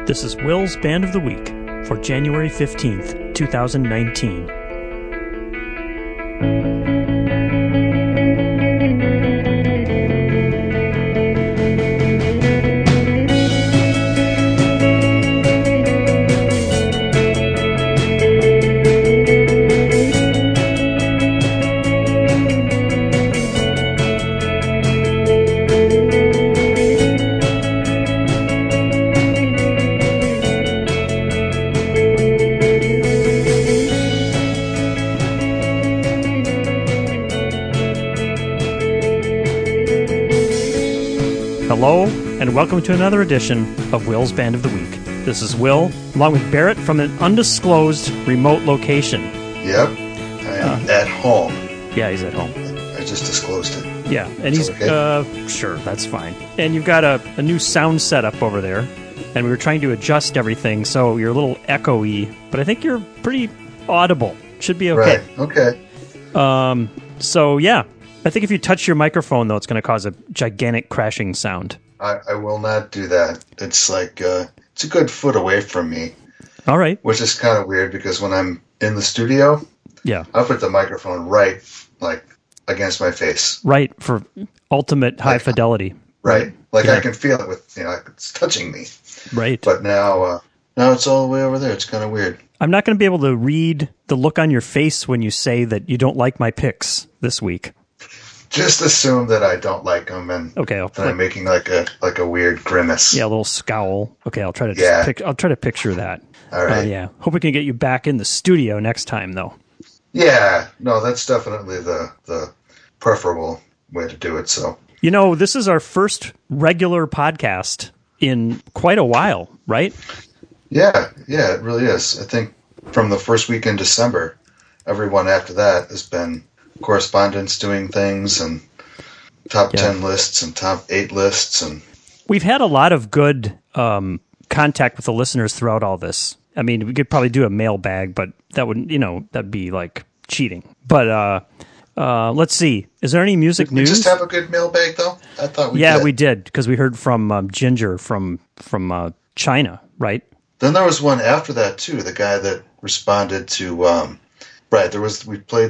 This is Will's Band of the Week for January 15th, 2019. Hello, and welcome to another edition of Will's Band of the Week. This is Will, along with Barrett from an undisclosed remote location. Yep, I am at home. Yeah, he's at home. I just disclosed it. Yeah, and he's, okay? Sure, that's fine. And you've got a new sound setup over there, and we were trying to adjust everything, so you're a little echoey, but I think you're pretty audible. Should be okay. Right, okay. So, yeah. I think if you touch your microphone, though, it's going to cause a gigantic crashing sound. I will not do that. It's like, it's a good foot away from me. All right. Which is kind of weird because when I'm in the studio, I'll put the microphone right, like, against my face. Right, for ultimate high fidelity. Right. Like I can feel it with, it's touching me. Right. But now it's all the way over there. It's kind of weird. I'm not going to be able to read the look on your face when you say that you don't like my picks this week. Just assume that I don't like them, and I'm making like a weird grimace. Yeah, a little scowl. Okay, I'll try to I'll try to picture that. All right. Yeah, hope we can get you back in the studio next time, though. Yeah, no, that's definitely the preferable way to do it. So this is our first regular podcast in quite a while, right? Yeah, it really is. I think from the first week in December, everyone after that has been correspondence doing things and top 10 lists and top 8 lists. And we've had a lot of good contact with the listeners throughout all this. I mean, we could probably do a mailbag, but that wouldn't, that'd be like cheating. But let's see. Is there any music news? Did we just have a good mailbag, though? I thought we did. Yeah, we did, because we heard from Ginger from China, right? Then there was one after that, too, the guy that responded to... Right, we played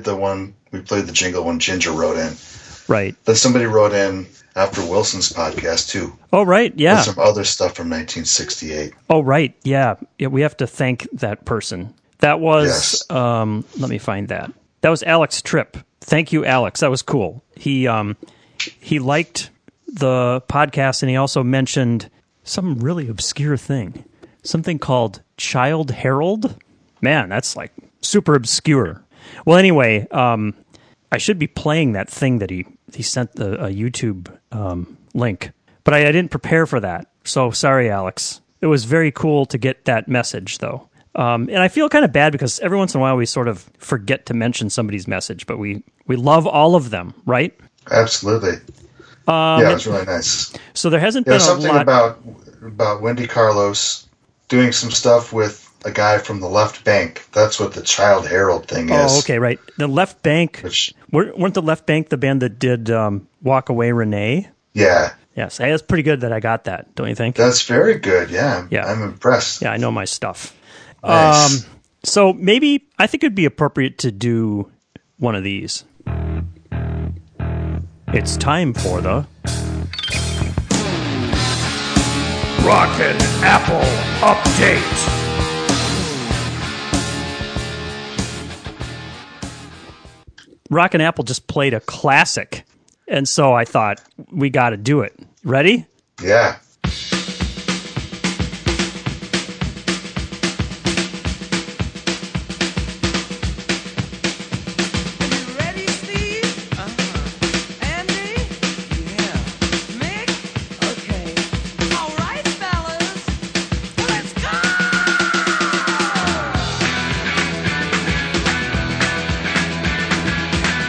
the jingle when Ginger wrote in. Right. Then somebody wrote in after Wilson's podcast, too. Oh, right, yeah. With some other stuff from 1968. Oh, right, yeah. We have to thank that person. That was, let me find that. That was Alex Tripp. Thank you, Alex. That was cool. He liked the podcast, and he also mentioned some really obscure thing. Something called Child Herald. Man, that's like super obscure. Well, anyway, I should be playing that thing that he sent a YouTube link, but I didn't prepare for that. So sorry, Alex. It was very cool to get that message, though. And I feel kind of bad because every once in a while we sort of forget to mention somebody's message, but we love all of them, right? Absolutely. It was really nice. So there hasn't been something a lot about Wendy Carlos doing some stuff with a guy from the Left Bank. That's what the Child Herald thing is. Oh, okay, right. The Left Bank, weren't the Left Bank the band that did Walk Away Renee? Yeah. Yes, that's pretty good that I got that, don't you think? That's very good, yeah. I'm impressed. Yeah, I know my stuff. Nice. So maybe, I think it'd be appropriate to do one of these. It's time for the Rockin' Apple Update. Rockin' Apple just played a classic, and so I thought, we got to do it. Ready? Yeah.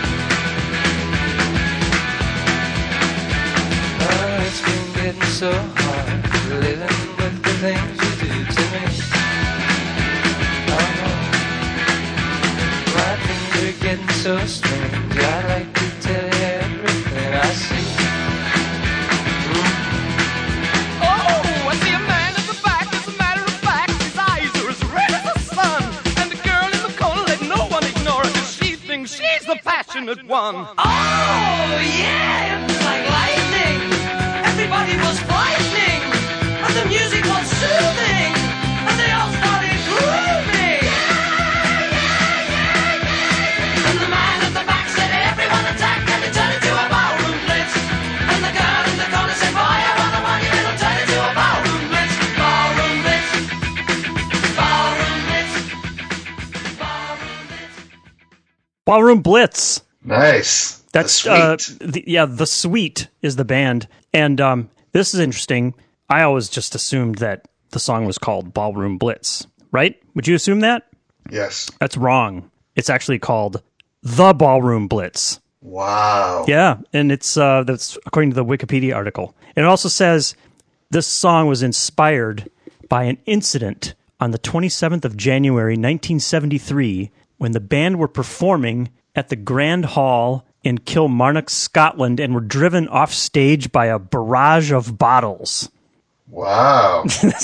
So it one. Oh, yeah, it was like lightning. Everybody was frightening, and the music was soothing, and they all started grooving. And the man at the back said, everyone attack, and he turned it to a ballroom blitz. And the girl in the corner said, boy, I wanna want you, it'll turn it to a ballroom blitz. Ballroom blitz. Ballroom blitz. Ballroom blitz. Ballroom Blitz. Nice. That's the Sweet is the band, and this is interesting. I always just assumed that the song was called Ballroom Blitz, right? Would you assume that? Yes. That's wrong. It's actually called The Ballroom Blitz. Wow. Yeah, and it's that's according to the Wikipedia article. And it also says this song was inspired by an incident on the 27th of January, 1973, when the band were performing at the Grand Hall in Kilmarnock, Scotland, and were driven off stage by a barrage of bottles. Wow.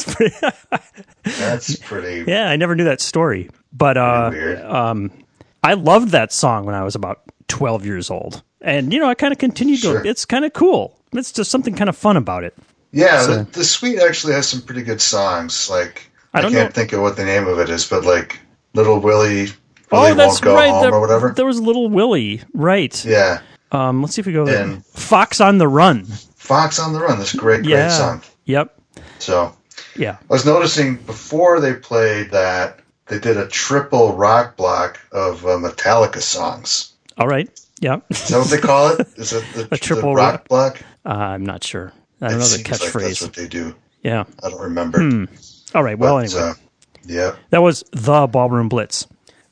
That's pretty. pretty. Yeah, I never knew that story, but Weird. I loved that song when I was about 12 years old, and I kind of continued Sure. to. It's kind of cool. It's just something kind of fun about it. Yeah, So- the Sweet actually has some pretty good songs. Like I don't can't know- think of what the name of it is, but like Little Willie Oh, that's won't go right. home or whatever. There was Little Willie, right? Yeah, Let's see if we go there. And- Fox on the Run. Fox on the Run. This great Yeah. song. Yep. So Yeah. I was noticing before they played that they did a triple rock block of Metallica songs. All right. Yeah. Is that what they call it? Is it the triple the rock block? I'm not sure. I don't It know the seems like that's catchphrase. what they do. Yeah. I don't remember. All right. Well, But, anyway, yeah, that was the Ballroom Blitz.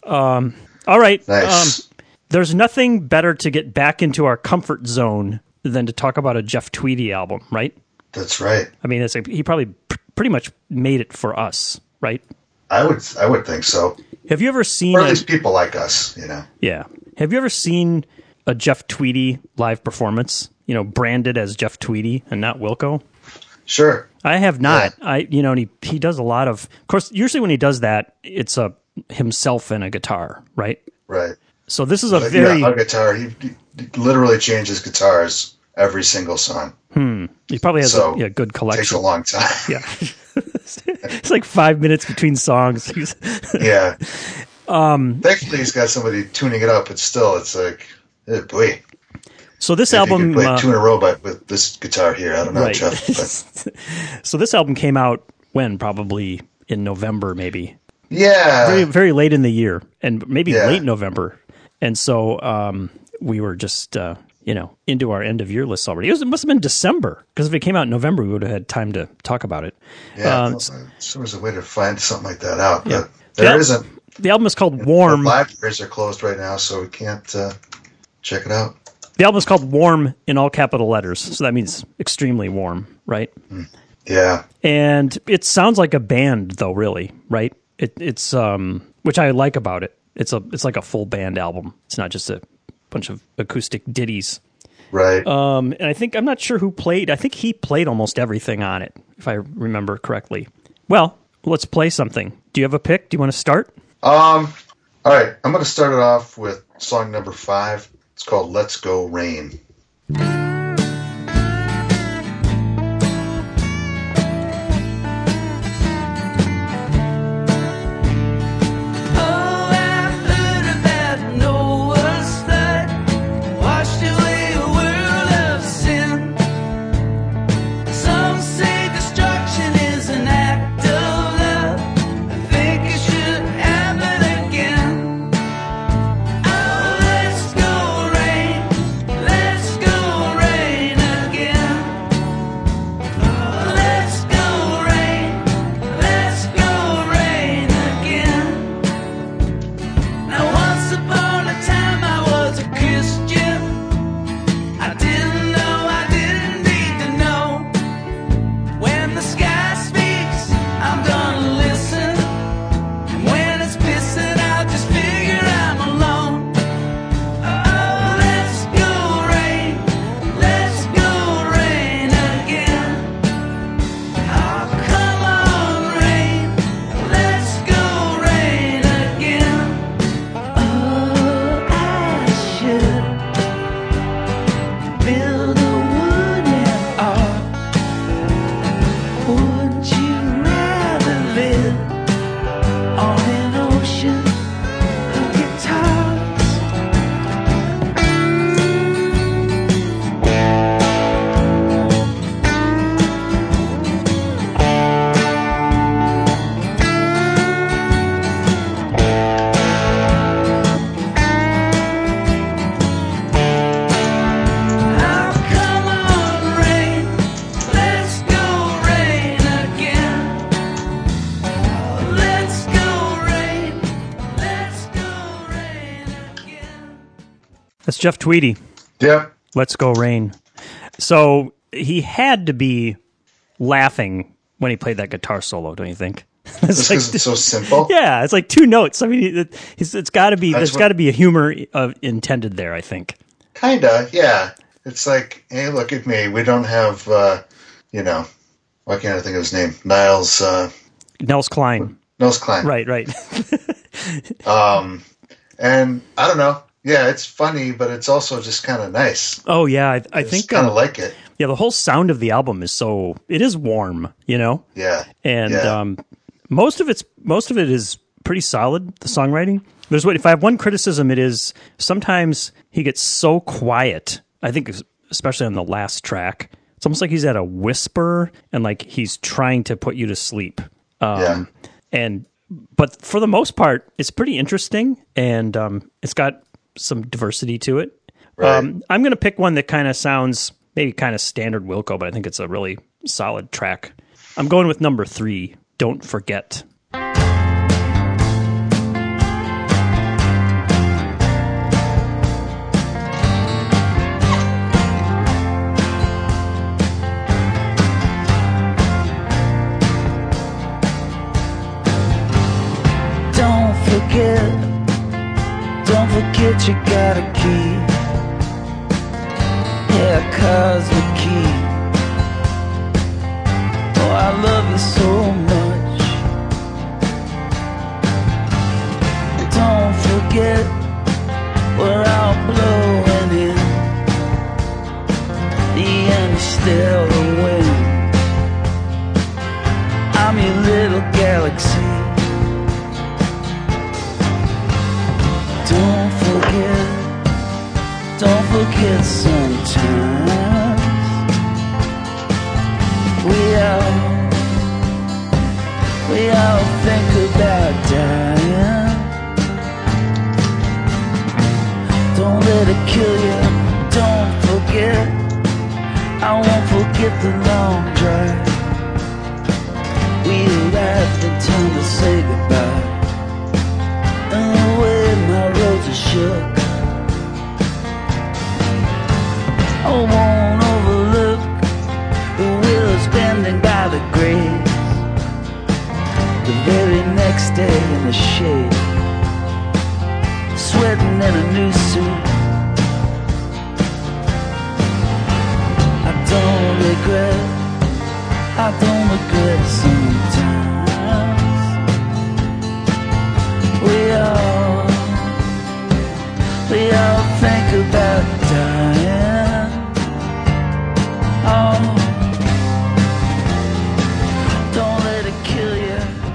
All right. nice. There's nothing better to get back into our comfort zone than to talk about a Jeff Tweedy album, right? That's right. I mean, he probably pretty much made it for us, right? I would think so. Have you ever seen? Or at least people like us, Yeah. Have you ever seen a Jeff Tweedy live performance? Branded as Jeff Tweedy and not Wilco. Sure. I have not. And he does a lot of course. Usually when he does that, it's himself and a guitar, right? Right. So this is a But, very. a guitar. He literally changes guitars every single song. He probably has So, a good Takes collection. a long time. Yeah. It's like 5 minutes between songs. Yeah. Thankfully, he's got somebody tuning it up, but still, it's like, boy. So this If you album, could play two in a row, but with this guitar here, I don't know, right. Jeff. But So this album came out when? Probably in November, maybe. yeah, Very, very late in the year, and maybe Yeah. late November. And so we were just, into our end of year lists already. It must have been December, because if it came out in November, we would have had time to talk about it. yeah. There was a way to find something like that out, Yeah. but there Yeah. isn't. The album is called Warm. The libraries are closed right now, so we can't check it out. The album is called Warm in all capital letters, so that means extremely warm, right? Yeah, And it sounds like a band, though, really, right? It's which I like about it. It's like a full band album. It's not just a bunch of acoustic ditties. right. And I'm not sure who played. I think he played almost everything on it, if I remember correctly. Well, let's play something. Do you have a pick? Do you want to start? All right, I'm going to start it off with song number 5. It's called "Let's Go Rain." Oh, I heard about Noah's flood, washed away a world of sin. Some say destruction is an act of love. I think it should happen again. Oh, let's go rain, let's go That's Jeff Tweedy. Yep. Let's Go Rain. So he had to be laughing when he played that guitar solo, don't you think? Just because it's so simple. Yeah, it's like 2 notes. I mean, it's got to be. That's There's got to be a humor intended there, I think. Kinda, yeah. It's like, hey, look at me. We don't have, why can't I think of his name? Nels Klein. Nels Klein. Right. And I don't know. Yeah, it's funny, but it's also just kind of nice. Oh yeah, I think kind of like it. Yeah, the whole sound of the album is it is warm, Yeah. And most of it is pretty solid. The songwriting. If I have one criticism, it is sometimes he gets so quiet. I think especially on the last track, it's almost like he's at a whisper and like he's trying to put you to sleep. But for the most part, it's pretty interesting, and it's got some diversity to it. Right. I'm going to pick one that kind of sounds maybe kind of standard Wilco, but I think it's a really solid track. I'm going with number 3, Don't Forget. Don't forget you got a key. Yeah, 'cause the key. Oh, I love you so much. Don't forget we're all blowing in. The end is still the wind. I'm your little galaxy. Don't forget sometimes we all think about dying. Don't let it kill you, don't forget. I won't forget the long drive. We laughed in time to say goodbye. And the way my roads are shook, I won't overlook the willows bending by the grave. The very next day in the shade, sweating in a new suit. I don't regret sometimes. We all think about dying. Oh, don't let it kill you.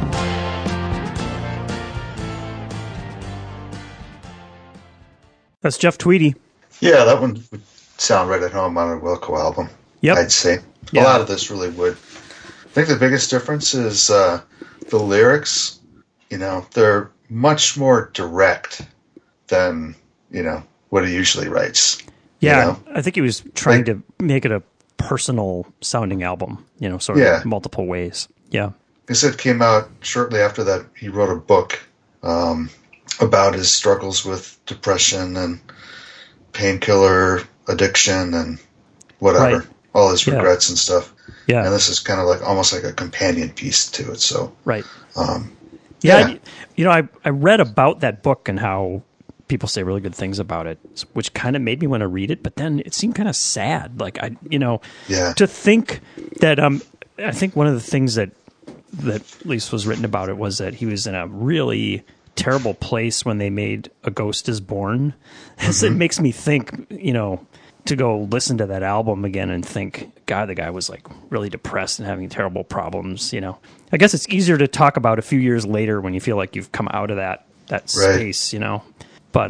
That's Jeff Tweedy. Yeah, that one would sound right at home on a Wilco album. Yep. I'd say. Yeah. A lot of this really would. I think the biggest difference is the lyrics. They're much more direct than, what he usually writes. Yeah, I think he was trying to make it a personal sounding album, sort of in multiple ways. Yeah. He said came out shortly after that. He wrote a book about his struggles with depression and painkiller addiction and whatever, all his regrets and stuff. Yeah. And this is kind of like almost like a companion piece to it. So right. Yeah. I read about that book and how people say really good things about it, which kind of made me want to read it, but then it seemed kind of sad. Like to think that I think one of the things that at least was written about it was that he was in a really terrible place when they made A Ghost Is Born. Mm-hmm. It makes me think, to go listen to that album again and think, God, the guy was like really depressed and having terrible problems. I guess it's easier to talk about a few years later when you feel like you've come out of that space, But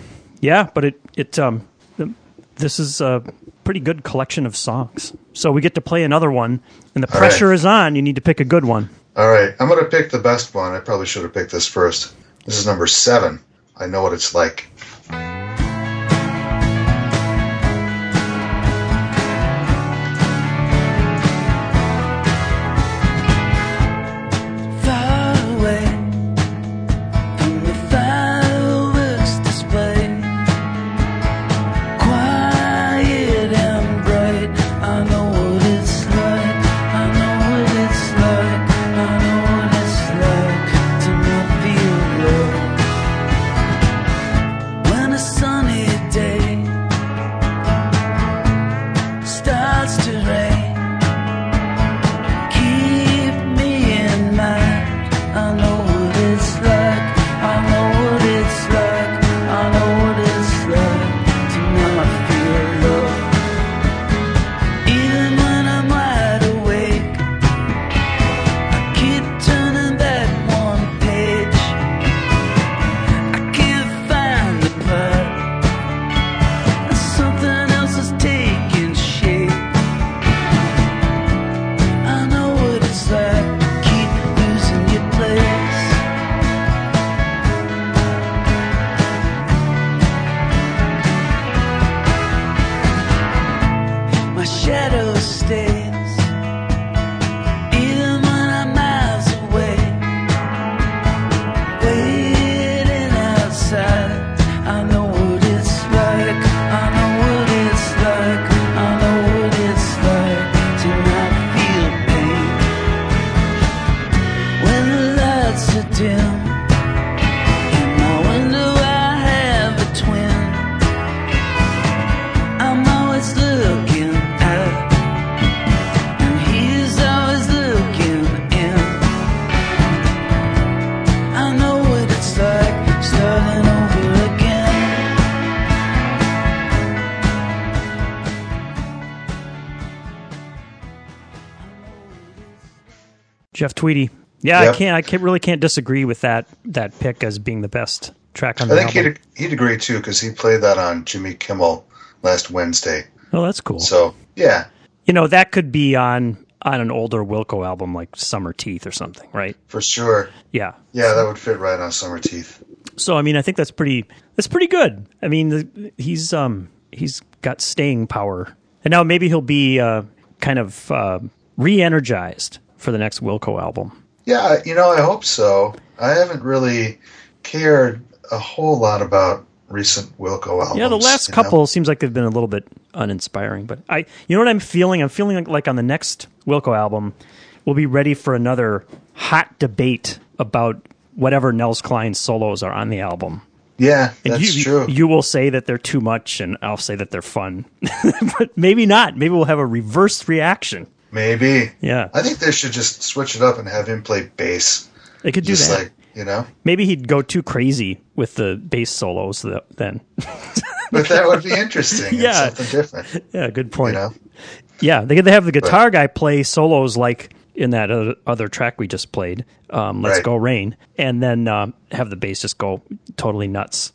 this is a pretty good collection of songs. So we get to play another one, and the pressure is on. You need to pick a good one. All right, I'm going to pick the best one. I probably should have picked this first. This is number 7. I Know What It's Like. lights are dim. In my window I have a twin. I'm always looking out, and he's always looking in. I know what it's like starting over again. Jeff Tweedy. Yeah, Yep. I really can't disagree with that pick as being the best track on the I think album. he'd agree too, because he played that on Jimmy Kimmel last Wednesday. Oh, that's cool. So yeah, You know, that could be on an older Wilco album like Summer Teeth or something, right? for sure. Yeah. Yeah, that would fit right on Summer Teeth. So I mean, I think that's pretty good. I mean, he's got staying power, and now maybe he'll be kind of re-energized for the next Wilco album. Yeah, I hope so. I haven't really cared a whole lot about recent Wilco albums. Yeah, the last couple seems like they've been a little bit uninspiring, but you know what I'm feeling? I'm feeling like on the next Wilco album, we'll be ready for another hot debate about whatever Nels Klein solos are on the album. Yeah, And that's true. You will say that they're too much, and I'll say that they're fun. But maybe not. Maybe we'll have a reverse reaction. Maybe. Yeah. I think they should just switch it up and have him play bass. They could do Just that. like, Maybe he'd go too crazy with the bass solos then. But that would be interesting. Yeah. And something different. Yeah, good point. You know? Yeah, they have the guitar guy play solos like in that other track we just played, Let's Right. Go Rain, and then have the bass just go totally nuts.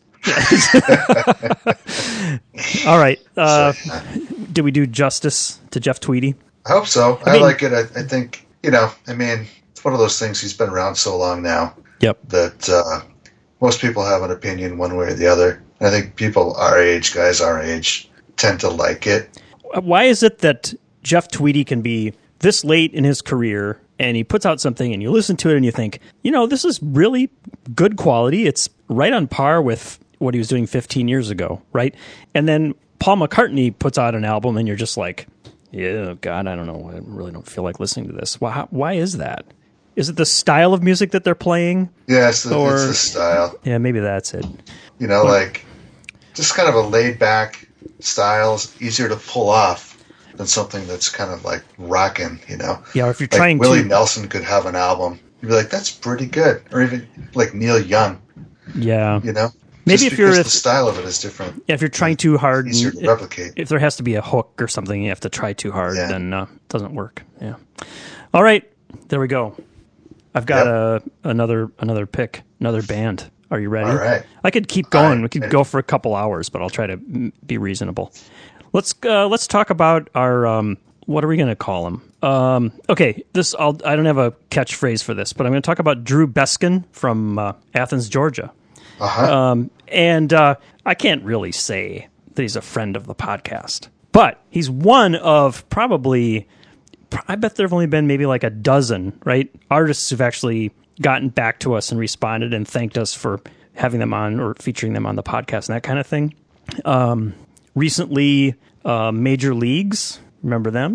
All right. Did we do justice to Jeff Tweedy? I hope so. I mean- like it. I think, it's one of those things. He's been around so long now Yep. that most people have an opinion one way or the other. And I think people guys our age, tend to like it. Why is it that Jeff Tweedy can be this late in his career and he puts out something and you listen to it and you think, this is really good quality. It's right on par with what he was doing 15 years ago, right? And then Paul McCartney puts out an album and you're just like, yeah, God, I don't know. I really don't feel like listening to this. Why is that? Is it the style of music that they're playing? Yeah, it's the Or- style. Yeah, maybe that's it. Like just kind of a laid back style is easier to pull off than something that's kind of like rocking, Yeah, or if you're Like trying Willie to... Nelson could have an album. You'd be like, that's pretty good. Or even like Neil Young, Yeah. Maybe Maybe if you're... the style of it is different. Yeah, if you're trying too hard... Easier to replicate. If there has to be a hook or something, you have to try too hard, Yeah. then it doesn't work. Yeah. All right, there we go. I've got another pick, another band. Are you ready? All right. I could keep going. All We could right. go for a couple hours, but I'll try to be reasonable. Let's talk about our what are we going to call him? Okay, I don't have a catchphrase for this, but I'm going to talk about Drew Beskin from Athens, Georgia. And I can't really say that he's a friend of the podcast, but he's one of probably, I bet there have only been maybe like a dozen, right? Artists who've actually gotten back to us and responded and thanked us for having them on or featuring them on the podcast and that kind of thing. Recently, Major Leagues, remember them?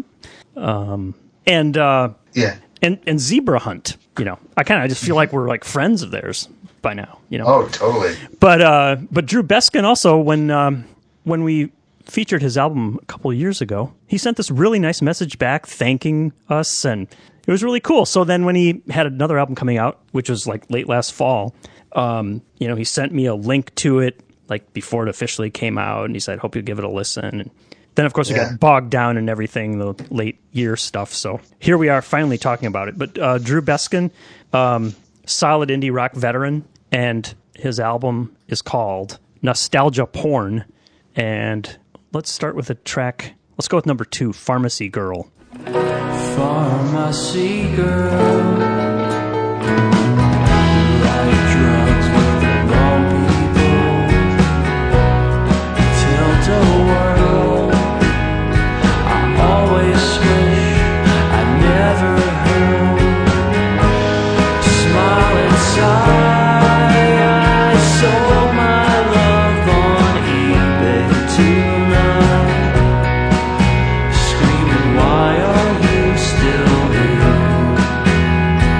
Yeah. And Zebra Hunt, I just feel like we're like friends of theirs by now, Oh, totally. But Drew Beskin also, when we featured his album a couple of years ago, he sent this really nice message back thanking us, and it was really cool. So then when he had another album coming out, which was like late last fall, he sent me a link to it like before it officially came out, and he said, hope you give it a listen. And then, of course, we got bogged down in everything, the late year stuff. So here we are finally talking about it. But Drew Beskin, solid indie rock veteran, and his album is called Nostalgia Porn. And let's start with a track. Let's go with number 2, Pharmacy Girl. Pharmacy girl, right drugs with the wrong people. Tilt-a-whirl, I always wish I never heard. Smile inside, I sold my love on eBay tonight. Screaming, why are you still here?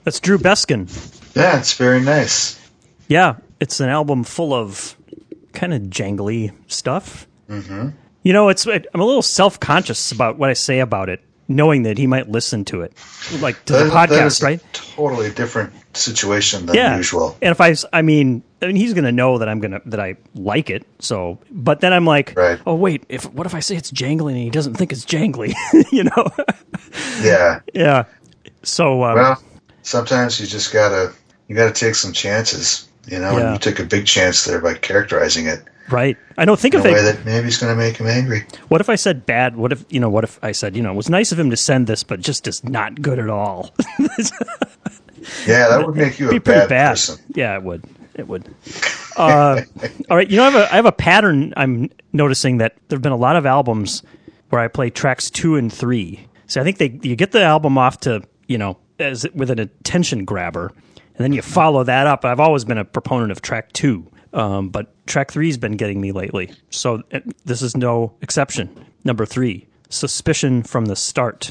That's Drew Beskin. Yeah, it's very nice. Yeah, it's an album full of kind of jangly stuff. Mm-hmm. You know, I'm a little self-conscious about what I say about it, knowing that he might listen to it, like to the podcast, that is right? A totally different situation than usual. And if I mean, he's going to know that that I like it. So, but then I'm like, right. Oh wait, what if I say it's jangly and he doesn't think it's jangly? You know? Yeah. Yeah. So, well, sometimes you gotta take some chances, you know. And you took a big chance there by characterizing it. Right. I know. Think in of a it. way that maybe it's going to make him angry. What if I said bad? What if I said, it was nice of him to send this, but just is not good at all? Yeah, that would make you a bad person. Yeah, it would. It would. All right. I have a pattern. I'm noticing that there have been a lot of albums where I play tracks 2 and 3. So I think you get the album off to, with an attention grabber, and then you follow that up. I've always been a proponent of track 2. But track 3's been getting me lately. So this is no exception. Number 3, Suspicion from the Start.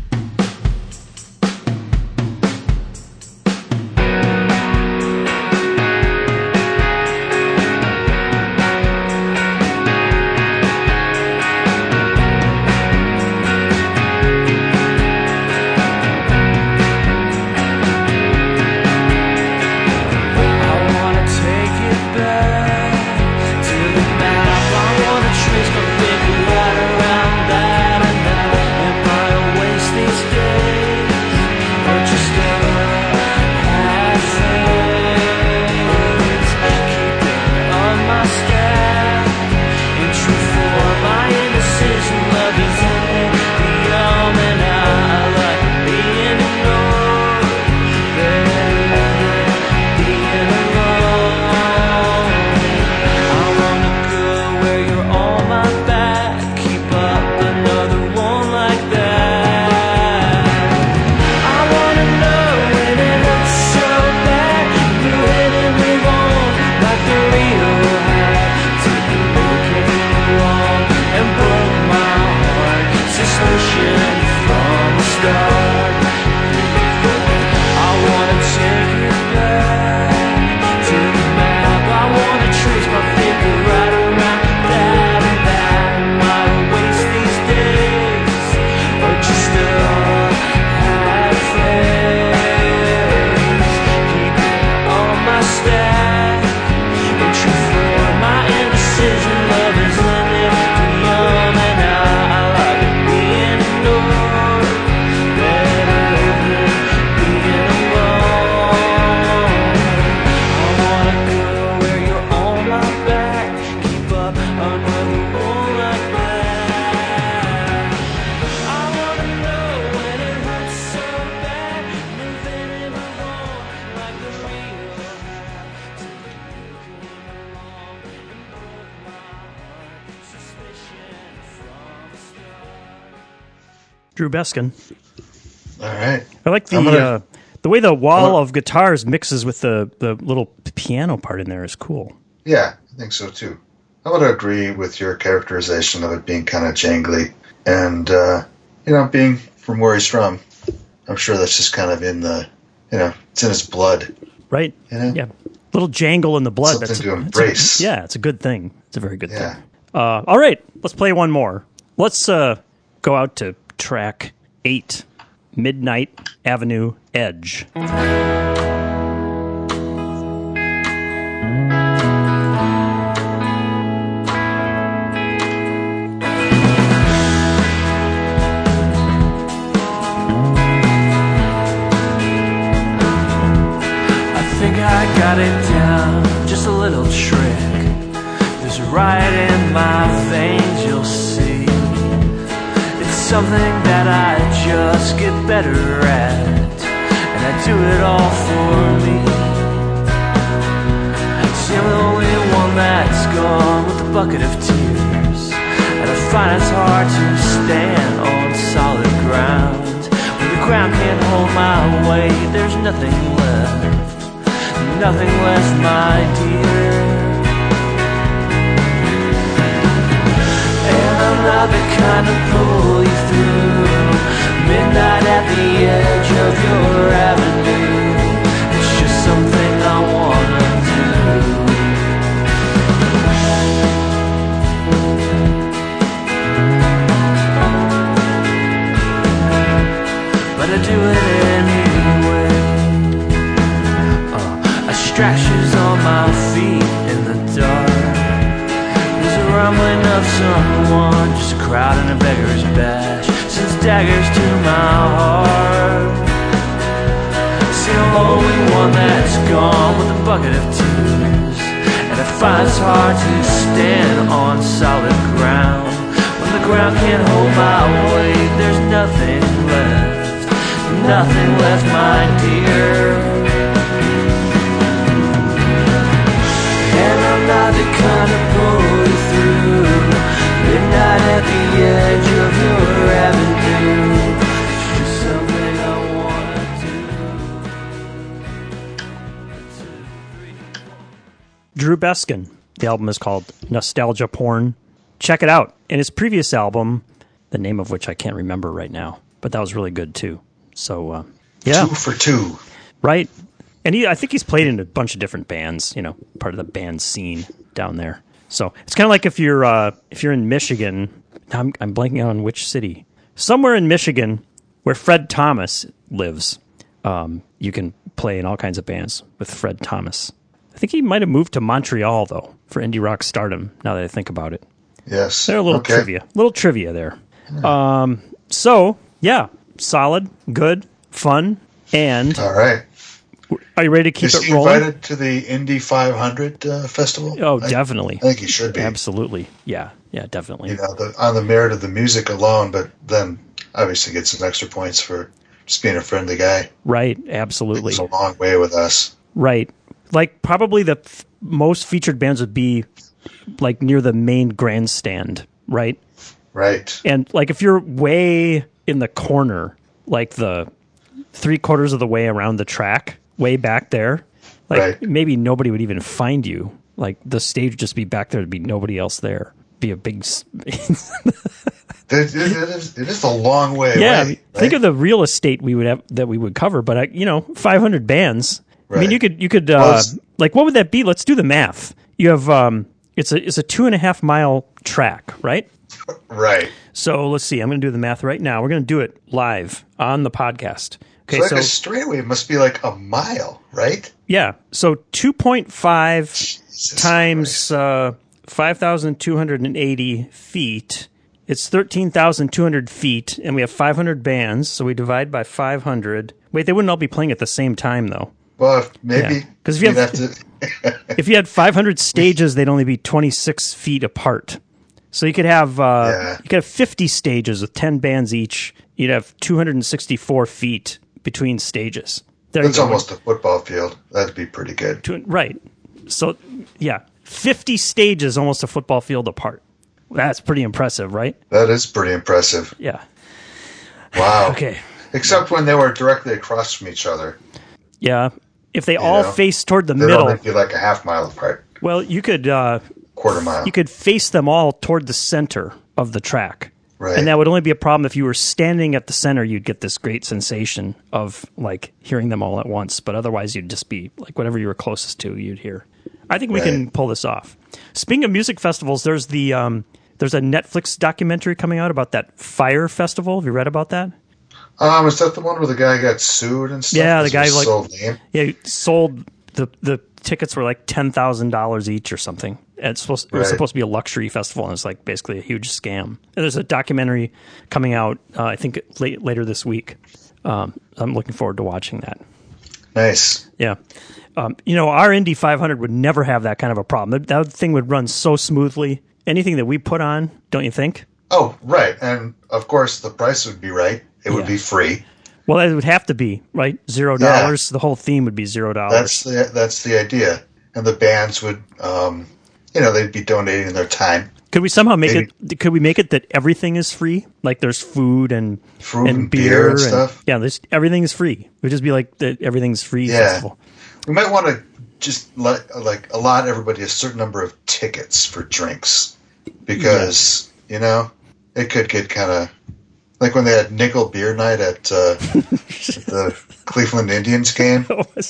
Drew Beskin. All right. I like the way the wall of guitars mixes with the little piano part in there is cool. Yeah, I think so too. I would agree with your characterization of it being kind of jangly. And, being from where he's from, I'm sure that's just kind of in the, it's in his blood. Right. Yeah. Little jangle in the blood. Something to embrace. It's a good thing. It's a very good thing. All right. Let's play one more. Let's go out to track 8, Midnight Avenue Edge. I got it down, just a little trick. There's right in my veins, you'll see. It's something that I just get better at, and I do it all for me. See, I'm the only one that's gone with a bucket of tears, and I find it's hard to stand on solid ground. When the ground can't hold my weight, there's nothing left. Nothing left, my dear. And I'm not the kind to pull you through midnight at the edge of your avenue. someone, just a crowd and a beggar's bash. Sends daggers to my heart. See, I'm the only one that's gone with a bucket of tears, and I find it's hard to stand on solid ground. When the ground can't hold my weight, there's nothing left, my dear. And I'm not the kind to pull you through midnight at the edge of your avenue. It's just something I wanna do. Drew Beskin. The album is called Nostalgia Porn. Check it out. In his previous album, the name of which I can't remember right now, but that was really good too. So, yeah. 2 for 2. Right. And I think he's played in a bunch of different bands, part of the band scene down there. So it's kind of like if you're in Michigan, I'm blanking on which city. Somewhere in Michigan where Fred Thomas lives, you can play in all kinds of bands with Fred Thomas. I think he might have moved to Montreal, though, for indie rock stardom, now that I think about it. Yes. They're a little trivia there. So, yeah, solid, good, fun, and... All right. Are you ready to keep Is it he rolling? invited to the Indy 500 festival? Oh, definitely. I think he should be. Absolutely. Yeah, definitely. On the merit of the music alone, but then obviously get some extra points for just being a friendly guy. Right, absolutely. It's a long way with us. Right. Like, probably the most featured bands would be, like, near the main grandstand, right? Right. And, like, if you're way in the corner, like the 3/4 of the way around the track, way back there, like, right. Maybe nobody would even find you. Like, the stage would just be back there. There'd be nobody else there. Be a big... It is a long way yeah, away. Right? Think of the real estate we would have that we would cover, but 500 bands. Right. I mean, you could like, what would that be? Let's do the math. You have it's a 2.5 mile track, right? Right. So let's see. I'm going to do the math right now. We're going to do it live on the podcast. Okay, so a straightaway must be like a mile, right? Yeah. So 2.5 times 5,280 feet. It's 13,200 feet, and we have 500 bands, so we divide by 500. Wait, they wouldn't all be playing at the same time, though. Well, maybe. Because if you had 500 stages, they'd only be 26 feet apart. So you could have 50 stages with 10 bands each. You'd have 264 feet between stages. That's almost a football field. That'd be pretty good. Right. So, yeah, 50 stages, almost a football field apart. That's pretty impressive, right? That is pretty impressive. Yeah. Wow. Okay. Except when they were directly across from each other. Yeah. If they all face toward the they'd middle. They'd be like a half mile apart. Well, you could... quarter mile. You could face them all toward the center of the track. Right. And that would only be a problem if you were standing at the center. You'd get this great sensation of, like, hearing them all at once. But otherwise, you'd just be, like, whatever you were closest to, you'd hear. I think we can pull this off. Speaking of music festivals, there's there's a Netflix documentary coming out about that Fire Festival. Have you read about that? Is that the one where the guy got sued and stuff? Yeah, the guy he sold the tickets were like $10,000 each or something. It was supposed to be a luxury festival, and it's like basically a huge scam. And there's a documentary coming out, I think later this week. I'm looking forward to watching that. Nice. Yeah. Our Indy 500 would never have that kind of a problem. That thing would run so smoothly. Anything that we put on, don't you think? Oh, right. And, of course, the price would be right. It would be free. Well, it would have to be, right? $0. Yeah. The whole theme would be $0. That's the idea. And the bands would, they'd be donating their time. Could we somehow make it? Could we make it that everything is free? Like there's food and beer and stuff. Yeah, everything is free. It would just be like the everything's free festival. We might want to just allot everybody a certain number of tickets for drinks because it could get kind of like when they had nickel beer night at the Cleveland Indians game,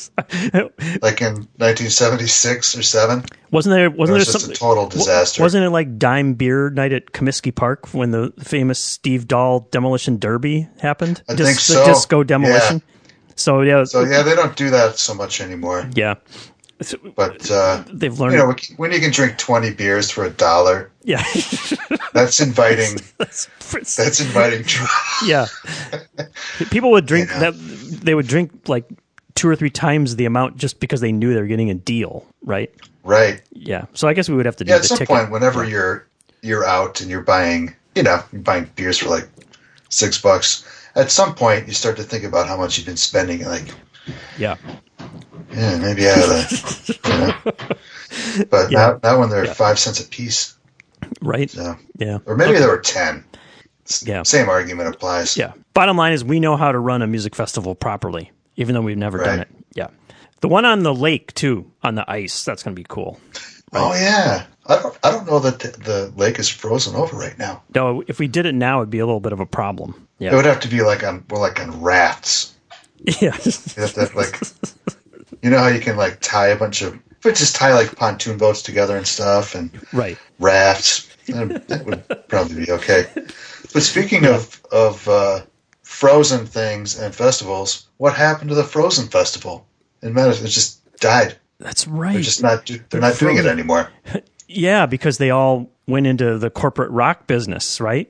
like in 1976 or 7. Wasn't there just something a total disaster? Wasn't it like Dime Beer Night at Comiskey Park when the famous Steve Dahl Demolition Derby happened? I think so. The disco demolition. Yeah. So they don't do that so much anymore. Yeah. But they've learned. when you can drink 20 beers for $1, Yeah, that's inviting. that's inviting. yeah. People would drink that. They would drink like 2 or 3 times the amount just because they knew they were getting a deal, right? Right. Yeah. So I guess we would have to do Yeah. the At some ticket. point, whenever you're out and you're buying beers for like $6, at some point you start to think about how much you've been spending. Like, Yeah. yeah, maybe I ought to. But now when they're 5 cents a piece, Right. so, Yeah. or maybe they were 10. Yeah. Same argument applies. Yeah. Bottom line is we know how to run a music festival properly, even though we've never done Right. it. Yeah. The one on the lake too, on the ice, that's going to be cool. Oh yeah, I don't know that the lake is frozen over right now. No, if we did it now, it'd be a little bit of a problem. It Yeah. would have to be like on rafts. Yeah. You have to have like, you know how you can like tie a bunch of, but just tie like pontoon boats together and stuff and Right. rafts. That would probably be okay. But speaking of frozen things and festivals, what happened to the Frozen Festival in Madison? It just died. That's right. They're just not. They're not doing it anymore. Yeah, because they all went into the corporate rock business, right?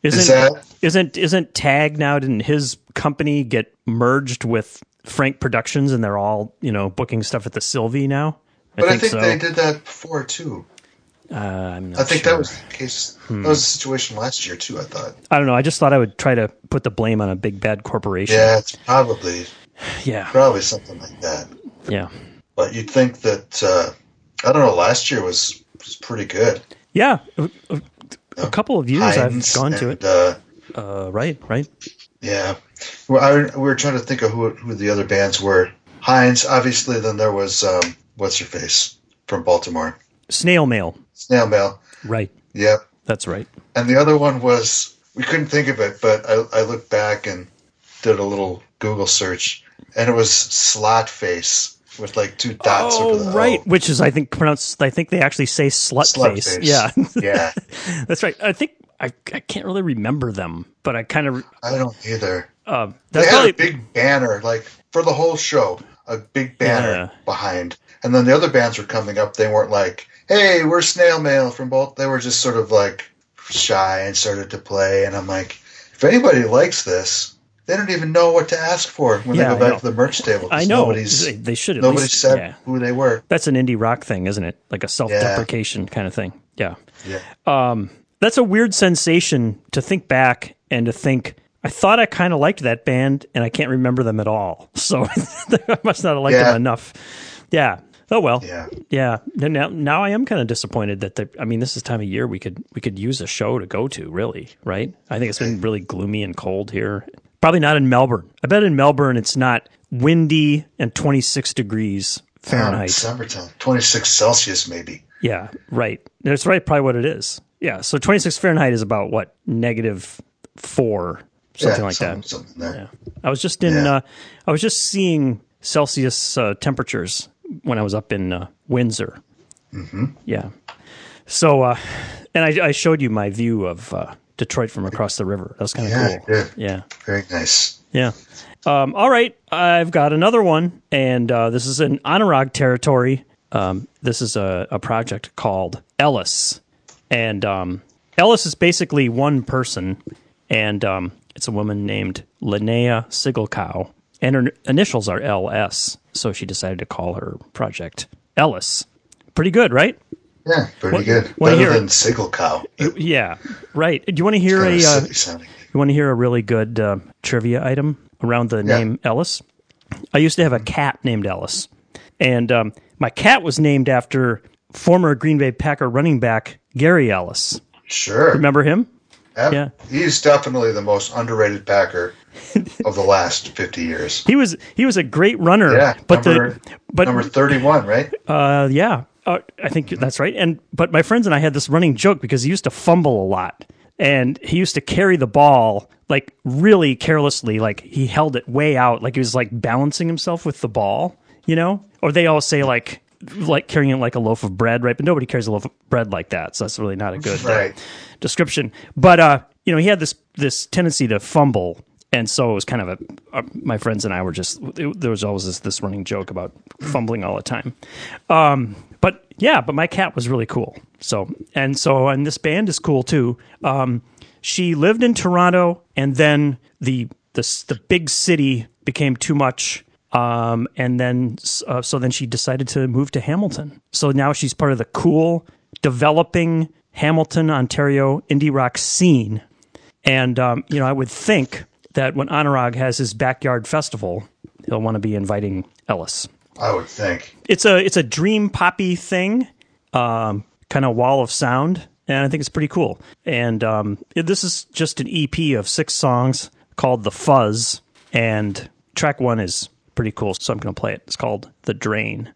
Isn't Tag now? Didn't his company get merged with Frank Productions, and they're all booking stuff at the Sylvie now? But I think so. they did that before too. I'm not I think sure. that was the case. That was the situation last year too. I thought. I don't know. I just thought I would try to put the blame on a big bad corporation. Yeah, it's probably Yeah. something like that. Yeah. But you'd think that I don't know. Last year was pretty good. Yeah. A couple of years Heinz I've gone to and, it. Right. Yeah. Well, we were trying to think of who the other bands were. Heinz, obviously. Then there was what's her face from Baltimore. Snail Mail. Snail Mail. Right. Yep. That's right. And the other one was, we couldn't think of it, but I looked back and did a little Google search, and it was Slot Face with like 2 dots over the right. O. Which is, I think, pronounced, I think they actually say slut face. Yeah. Yeah. That's right. I think, I can't really remember them, but I kind of. I don't either. That's They had probably, a big banner, like, for the whole show, a big banner Yeah. behind. And then the other bands were coming up. They weren't like, hey, we're Snail Mail from both. They were just sort of like shy and started to play. And I'm like, if anybody likes this, they don't even know what to ask for when they Yeah, go I back know. to the merch table. 'Cause I know. Nobody's, They should at nobody least, said yeah. who they were. That's an indie rock thing, isn't it? Like a self-deprecation kind of thing. Yeah. Yeah. That's a weird sensation to think back and to think, I thought I kind of liked that band and I can't remember them at all. So I must not have liked them enough. Yeah. Oh, well. Yeah. Now I am kind of disappointed that this is time of year we could use a show to go to, really, right? I think it's been really gloomy and cold here. Probably not in Melbourne. I bet in Melbourne it's not windy and 26 degrees Fahrenheit. Summertime. 26 Celsius, maybe. Yeah, right. That's right. Probably what it is. Yeah. So 26 Fahrenheit is about what? -4, something like that. Something there. Yeah. I was just I was just seeing Celsius temperatures when I was up in Windsor. Mm-hmm. Yeah. So, and I showed you my view of Detroit from across the river. That was kind of cool. Good. Yeah. Very nice. Yeah. All right. I've got another one, and this is in Anurag territory. This is a project called Ellis. And Ellis is basically one person, and it's a woman named Linnea Sigelkow, and her initials are LS, so she decided to call her project Ellis. Pretty good, right? Yeah, pretty good. wanna Better hear than it? Sickle Cow. Yeah, right. Do you want to hear Kinda a silly sounding. you want to hear a really good trivia item around the name Ellis? I used to have a cat named Ellis, and my cat was named after former Green Bay Packer running back Gary Ellis. Sure. Remember him? Yeah. He's definitely the most underrated Packer of the last 50 years. He was a great runner. Yeah, but number 31, right? yeah, I think that's right. But my friends and I had this running joke because he used to fumble a lot, and he used to carry the ball like really carelessly, like he held it way out, like he was like balancing himself with the ball, Or they all say like carrying it like a loaf of bread, right? But nobody carries a loaf of bread like that, so that's really not a good Right. description. But he had this tendency to fumble, And so it was kind of my friends and I were there was always this running joke about fumbling all the time. But my cat was really cool. And this band is cool too. She lived in Toronto, and then the big city became too much. And then she decided to move to Hamilton. So now she's part of the cool, developing Hamilton, Ontario indie rock scene. And, I would think that when Anurag has his backyard festival, he'll want to be inviting Ellis. I would think. It's a dream poppy thing, kind of wall of sound, and I think it's pretty cool. And this is just an EP of 6 songs called The Fuzz, and track 1 is pretty cool, so I'm going to play it. It's called The Drain.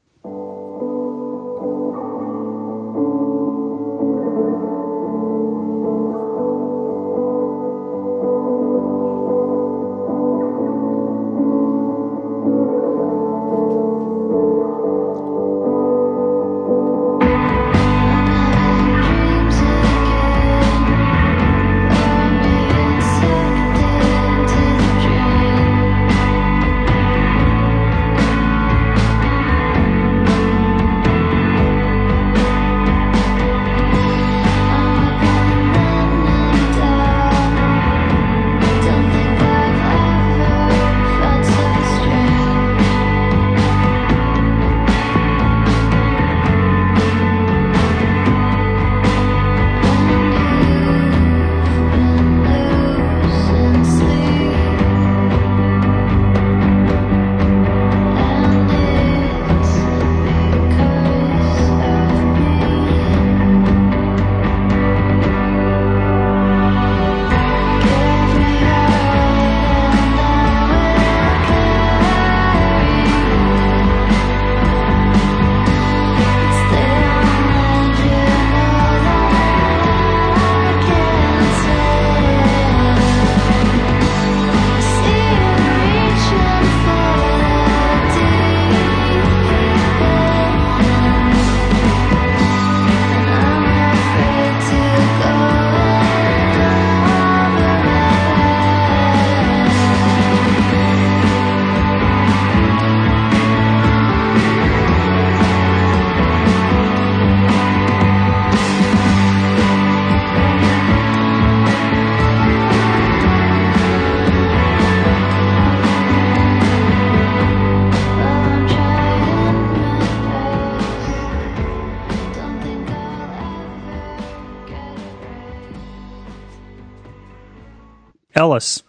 Ellis.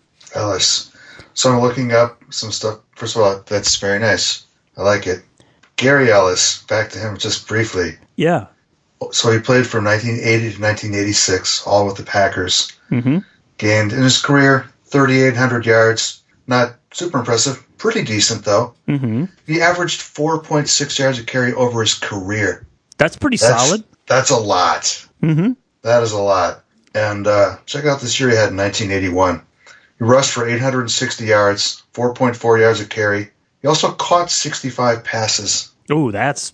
So I'm looking up some stuff. First of all, that's very nice. I like it. Gary Ellis, back to him just briefly. Yeah. So he played from 1980 to 1986, all with the Packers. Mm-hmm. Gained in his career 3,800 yards. Not super impressive. Pretty decent, though. Mm-hmm. He averaged 4.6 yards a carry over his career. That's pretty solid. That's a lot. Mm-hmm. That is a lot. And check out this year he had in 1981. He rushed for 860 yards, 4.4 yards a carry. He also caught 65 passes. Oh, that's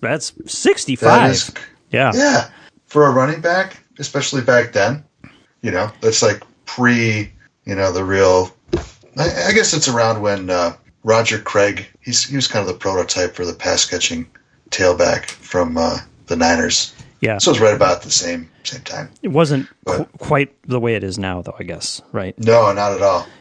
65. Yeah. Yeah. For a running back, especially back then, that's like pre, the real, I guess it's around when Roger Craig, he was kind of the prototype for the pass-catching tailback from the Niners. Yeah. So it was right about the same time. It wasn't quite the way it is now, though, I guess, right? No, not at all.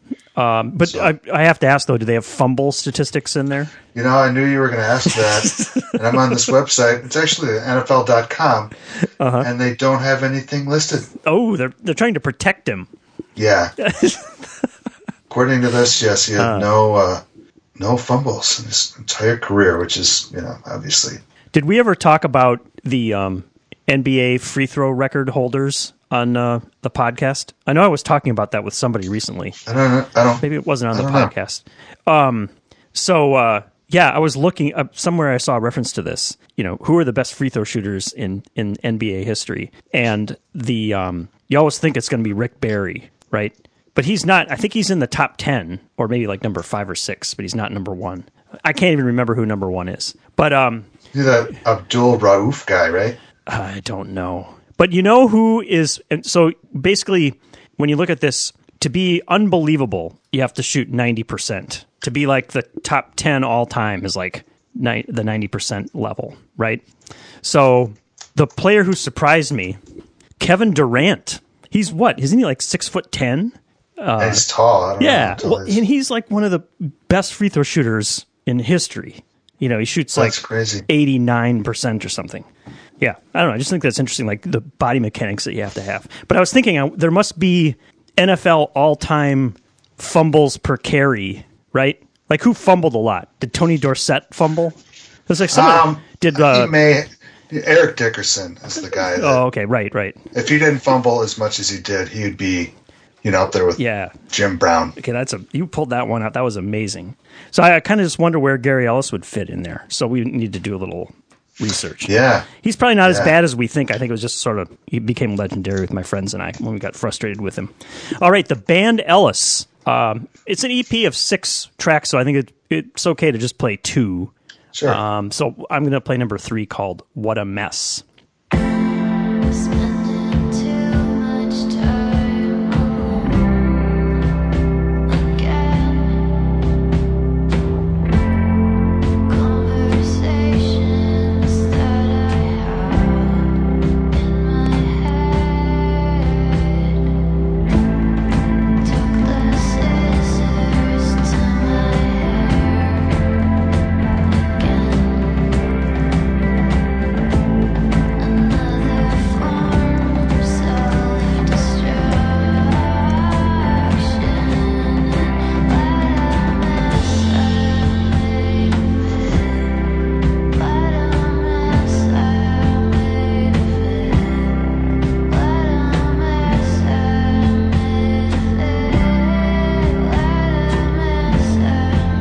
I have to ask, though, do they have fumble statistics in there? I knew you were going to ask that. And I'm on this website. It's actually NFL.com, and they don't have anything listed. Oh, they're trying to protect him. Yeah. According to this, yes, he had no fumbles in his entire career, which is, obviously. Did we ever talk about the NBA free throw record holders on the podcast? I know I was talking about that with somebody recently. I don't. Maybe it wasn't on the podcast. I was looking up somewhere. I saw a reference to this. Who are the best free throw shooters in NBA history? And you always think it's going to be Rick Barry, right? But he's not. I think he's in the top 10 or maybe like number 5 or 6, but he's not number 1. I can't even remember who number 1 is. But you're that Abdul Rauf guy, right? I don't know. But who is... And so basically, when you look at this to be unbelievable, you have to shoot 90%. To be like the top 10 all time is like the 90% level, right? So the player who surprised me, Kevin Durant. He's what? Isn't he like 6'10"? He's tall. I don't know how tall he is. And he's like one of the best free throw shooters in history. You know, he shoots like crazy. 89% or something. Yeah, I don't know. I just think that's interesting, like the body mechanics that you have to have. But I was thinking there must be NFL all-time fumbles per carry, right? Like who fumbled a lot? Did Tony Dorsett fumble? It was like someone did. Eric Dickerson is the guy. Oh, okay, right. If he didn't fumble as much as he did, he would be, up there with Jim Brown. Okay, you pulled that one out. That was amazing. So I kind of just wonder where Gary Ellis would fit in there. So we need to do a little research. Yeah. He's probably not as bad as we think. I think it was just sort of, he became legendary with my friends and I when we got frustrated with him. All right, the band Ellis. It's an EP of 6 tracks, so I think it's okay to just play 2. Sure. So I'm going to play number 3 called What a Mess. Spending too much time again. Conversations that I have in my head. Took the scissors to my hair again. Another form of self-destruction. What a mess I made of it. What a mess I made of it. What a mess I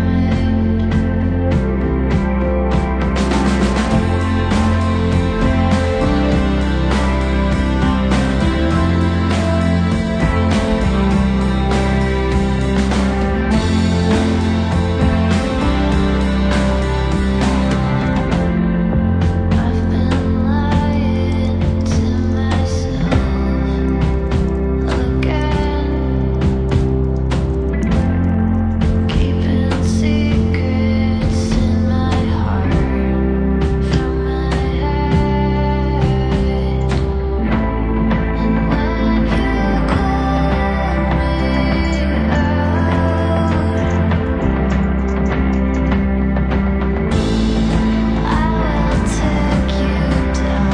I've been lying to myself again, keeping secrets in my heart from my head. And when you call me out, I will take you down.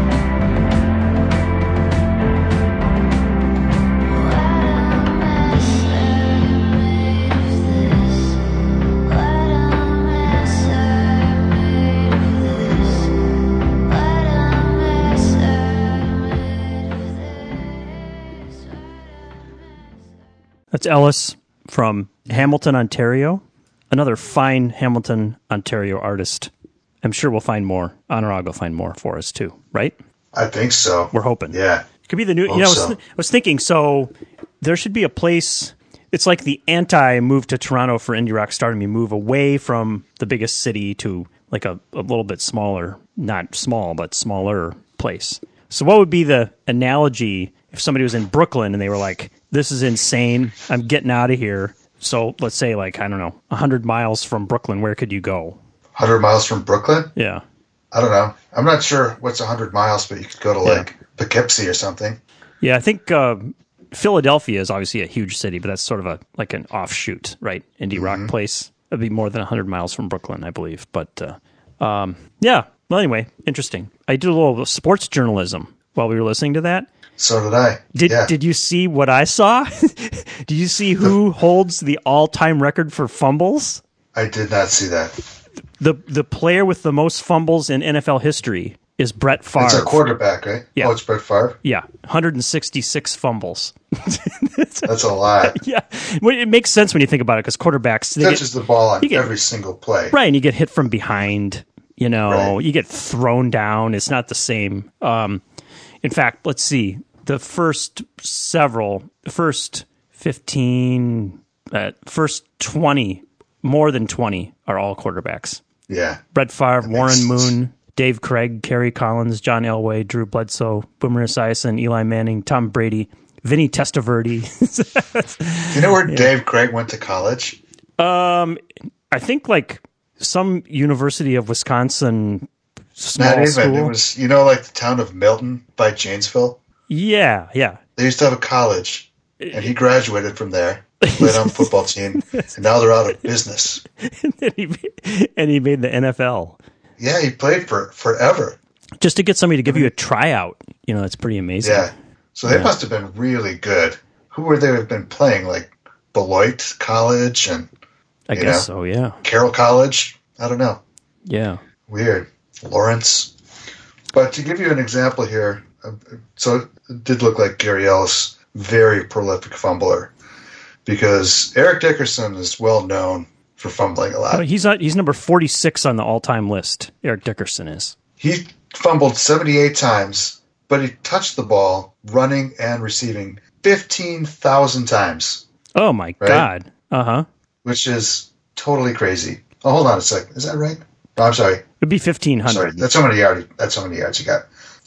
What a mess I made of this. What a mess I made of this. What a mess I made of this. That's Ellis from Hamilton, Ontario. Another fine Hamilton, Ontario artist. I'm sure we'll find more. Anurag will find more for us too, right? I think so. We're hoping. Yeah. Could be the new. Hope I so. was thinking. So there should be a place. It's like the anti-move to Toronto for indie rock stardom. You move away from the biggest city to like a little bit smaller, not small, but smaller place. So what would be the analogy if somebody was in Brooklyn and they were like, "This is insane. I'm getting out of here." So let's say like, I don't know, 100 miles from Brooklyn. Where could you go? 100 miles from Brooklyn? Yeah. I don't know. I'm not sure what's 100 miles, but you could go to like Poughkeepsie or something. Yeah, I think Philadelphia is obviously a huge city, but that's sort of like an offshoot, right? Indie rock place. It'd be more than 100 miles from Brooklyn, I believe. But yeah. Well, anyway, interesting. I did a little sports journalism while we were listening to that. So did I. Did you see what I saw? Did you see who holds the all-time record for fumbles? I did not see that. The player with the most fumbles in NFL history is Brett Favre. It's a quarterback, right? Yeah. Oh, it's Brett Favre? Yeah, 166 fumbles. That's a lot. Yeah, well, it makes sense when you think about it because quarterbacks He touches the ball on every single play. right, and you get hit from behind. You know, Right. you get thrown down. It's not the same. In fact, let's see. The first 15, first 20, more than 20 are all quarterbacks. Yeah. Brett Favre, Warren sense. Moon, Dave Craig, Kerry Collins, John Elway, Drew Bledsoe, Boomer Esiason, Eli Manning, Tom Brady, Vinny Testaverde. Do you know where Dave Craig went to college? I think like some University of Wisconsin small Not even. school. It was, like the town of Milton by Janesville. Yeah. They used to have a college, and he graduated from there, played on the football team, and now they're out of business. and he made the NFL. Yeah, he played for forever. Just to get somebody to give you a tryout, that's pretty amazing. Yeah. So they must have been really good. Who would they have been playing? Like Beloit College and I guess so, yeah. Carroll College? I don't know. Yeah. Weird. Lawrence. But to give you an example here, so it did look like Gary Ellis, very prolific fumbler, because Eric Dickerson is well known for fumbling a lot. He's number 46 on the all-time list, Eric Dickerson is. He fumbled 78 times, but he touched the ball running and receiving 15,000 times. Oh, my God. Uh-huh. Which is totally crazy. Oh, hold on a second. Is that right? No, I'm sorry. It'd be 1,500. Sorry. That's how many yards you got.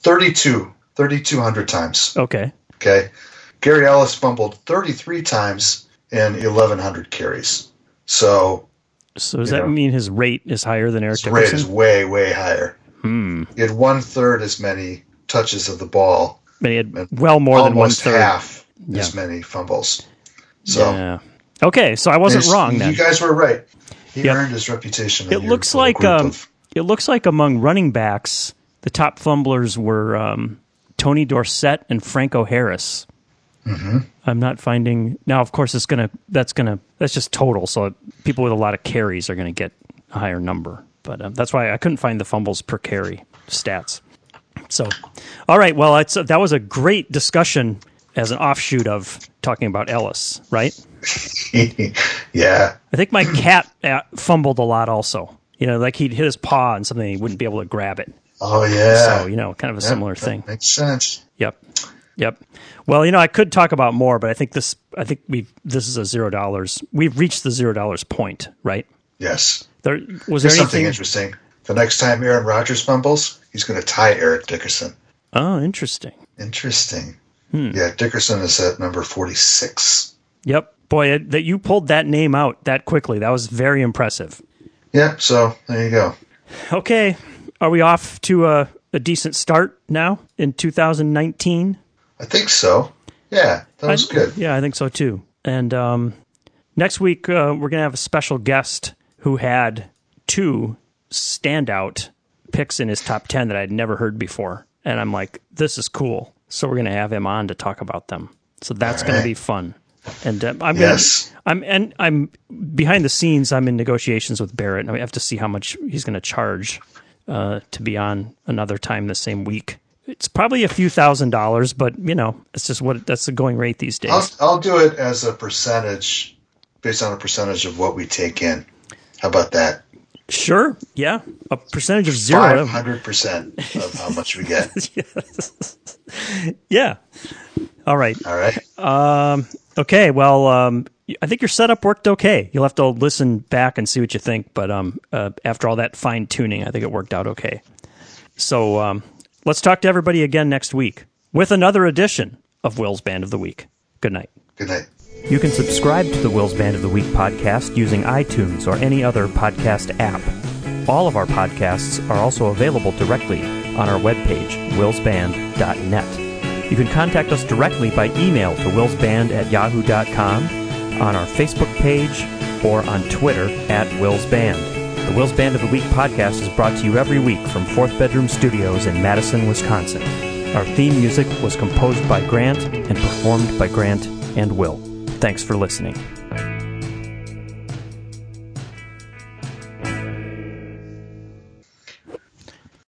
3,200 times. Okay. Gary Ellis fumbled 33 times in 1,100 carries. So does that mean his rate is higher than Eric Dickerson? His rate is way, way higher. He had 1/3 as many touches of the ball. But he had well more than 1/3. Almost half as many fumbles. So yeah. Okay, so I wasn't wrong then. You guys were right. He earned his reputation. It looks like among running backs, the top fumblers were Tony Dorsett and Franco Harris. Mm-hmm. I'm not finding now. Of course, that's just total. So people with a lot of carries are going to get a higher number. But that's why I couldn't find the fumbles per carry stats. So, all right. Well, that was a great discussion as an offshoot of talking about Ellis, right? Yeah. I think my cat fumbled a lot also. Like he'd hit his paw on something, he wouldn't be able to grab it. Oh, yeah. So, kind of a similar thing. Makes sense. Yep. Well, I could talk about more, but I think this is a $0. We've reached the $0 point, right? Yes. Was There's there something interesting. The next time Aaron Rodgers fumbles, he's going to tie Eric Dickerson. Oh, interesting. Yeah, Dickerson is at number 46. Yep. Boy, that you pulled that name out that quickly. That was very impressive. Yeah, so there you go. Okay. Are we off to a decent start now in 2019? I think so. Yeah, that was good. Yeah, I think so too. And next week, we're going to have a special guest who had 2 standout picks in his top 10 that I'd never heard before. And I'm like, this is cool. So we're going to have him on to talk about them. So that's going to be fun. And I'm behind the scenes. I'm in negotiations with Barrett, and I have to see how much he's going to charge to be on another time the same week. It's probably a few $1,000s, but it's just that's the going rate these days. I'll do it as a percentage, based on a percentage of what we take in. How about that? Sure. Yeah. A percentage of 0. 500% of how much we get. Yeah. All right. Okay. Well, I think your setup worked okay. You'll have to listen back and see what you think. But after all that fine tuning, I think it worked out okay. So let's talk to everybody again next week with another edition of Will's Band of the Week. Good night. Good night. You can subscribe to the Will's Band of the Week podcast using iTunes or any other podcast app. All of our podcasts are also available directly on our webpage, willsband.net. You can contact us directly by email to willsband@yahoo.com, on our Facebook page, or on Twitter @willsband. The Will's Band of the Week podcast is brought to you every week from Fourth Bedroom Studios in Madison, Wisconsin. Our theme music was composed by Grant and performed by Grant and Will. Thanks for listening.